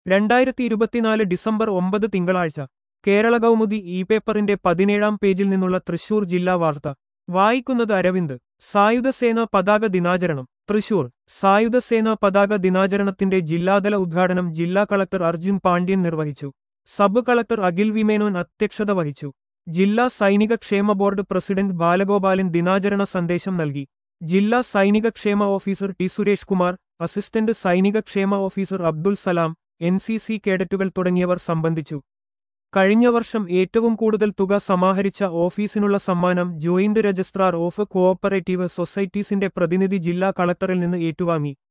2024 December 9 തിങ്കളാഴ്ച കേരള കൗമുദി ഈ പേപ്പറിന്റെ 17-ാം പേജിൽ നിന്നുള്ള തൃശൂർ ജില്ലാ വാർത്ത വായിക്കുന്നത് അരവിന്ദ്. സായുധസേന പതാക ദിനാചരണം തൃശൂർ. സായുധസേന പതാക ദിനാചരണത്തിന്റെ ജില്ലാതല ഉദ്ഘാടനം ജില്ലാ കളക്ടർ അർജുൻ പാണ്ഡ്യൻ നിർവഹിച്ചു. Sub collector Akhil V Menon അധ്യക്ഷത വഹിച്ചു. ജില്ലാ സൈനിക ക്ഷേമ ബോർഡ് പ്രസിഡന്റ് ബാലഗോപാലൻ ദിനാചരണ സന്ദേശം നൽകി. ജില്ലാ സൈനിക ക്ഷേമ officer T Suresh Kumar, assistant സൈനിക ക്ഷേമ ഓഫീസർ അബ്ദുൽ സലാം, NCC കേഡറ്റുകൾ തുടങ്ങിയവർ സംബന്ധിച്ചു. കഴിഞ്ഞ വർഷം ഏറ്റവും കൂടുതൽ തുക സമാഹരിച്ച ഓഫീസിനുള്ള സമ്മാനം ജോയിന്റ് രജിസ്ട്രാർ ഓഫ് കോഓപ്പറേറ്റീവ് സൊസൈറ്റീസിന്റെ പ്രതിനിധി ജില്ലാ കളക്ടറിൽ നിന്ന് ഏറ്റുവാങ്ങി.